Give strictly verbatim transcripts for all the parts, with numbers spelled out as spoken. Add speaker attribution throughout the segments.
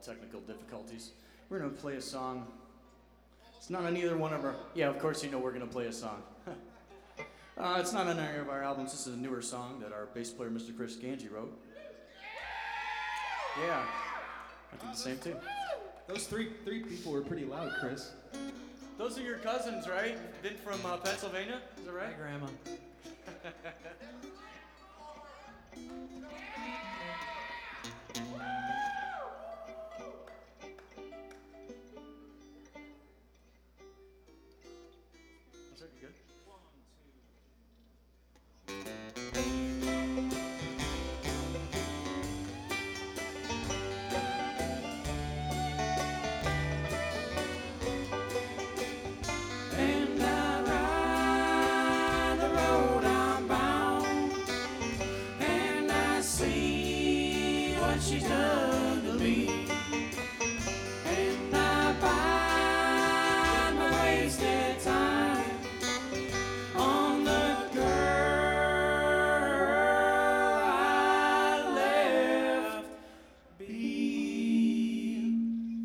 Speaker 1: technical difficulties. We're gonna play a song. It's not on either one of our. Yeah, of course you know we're gonna play a song. uh, it's not on any of our albums. This is a newer song that our bass player, Mister Chris Ganji, wrote. Yeah, I did the same too.
Speaker 2: Those three three people were pretty loud, Chris.
Speaker 1: Those are your cousins, right? Been from uh, Pennsylvania? Is that right?
Speaker 3: Hi, Grandma.
Speaker 1: Is that good?
Speaker 4: She's done to me, and I find my wasted time on the girl I left behind.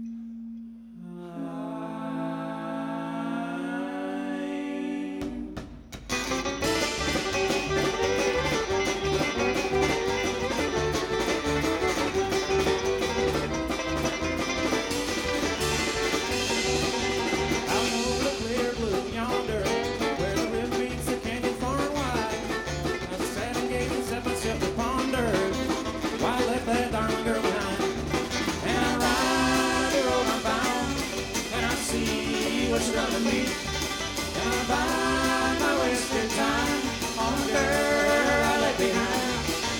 Speaker 4: What you done to me, and I find my wasted time on the girl I left behind.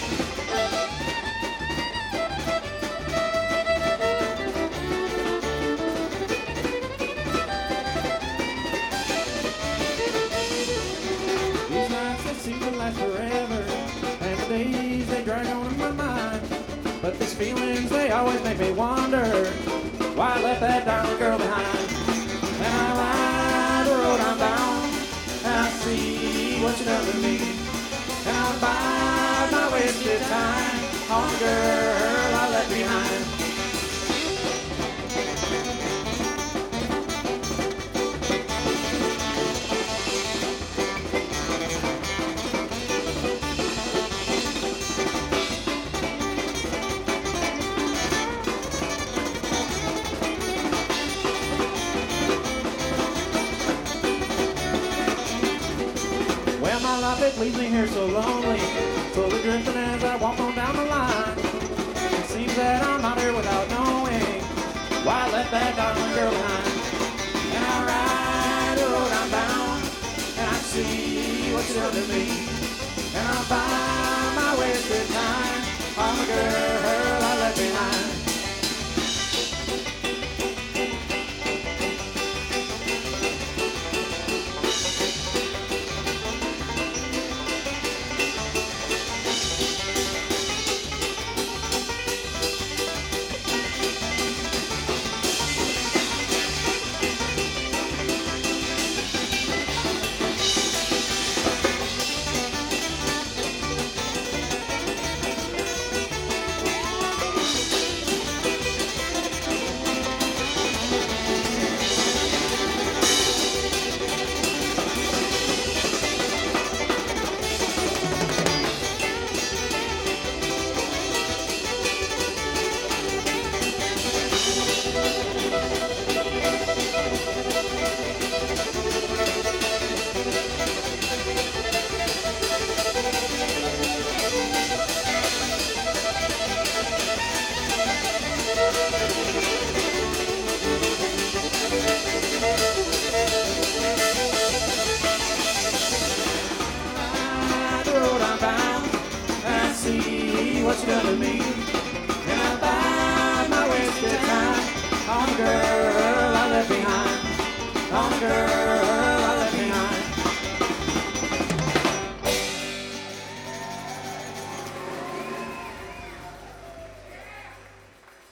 Speaker 4: These nights that seem to last forever, and the days they drag on in my mind. But these feelings, they always make me wonder why I left that darling girl behind. And I ride the road I'm bound, and I see what you done to me, and I bide my wasted time on the girl I left behind. My life, it leaves me here so lonely, slowly drifting as I walk on down the line. It seems that I'm out here without knowing why I left that darling girl behind. And I ride the road I'm bound, and I see what you done to me, and I find my wasted time on the girl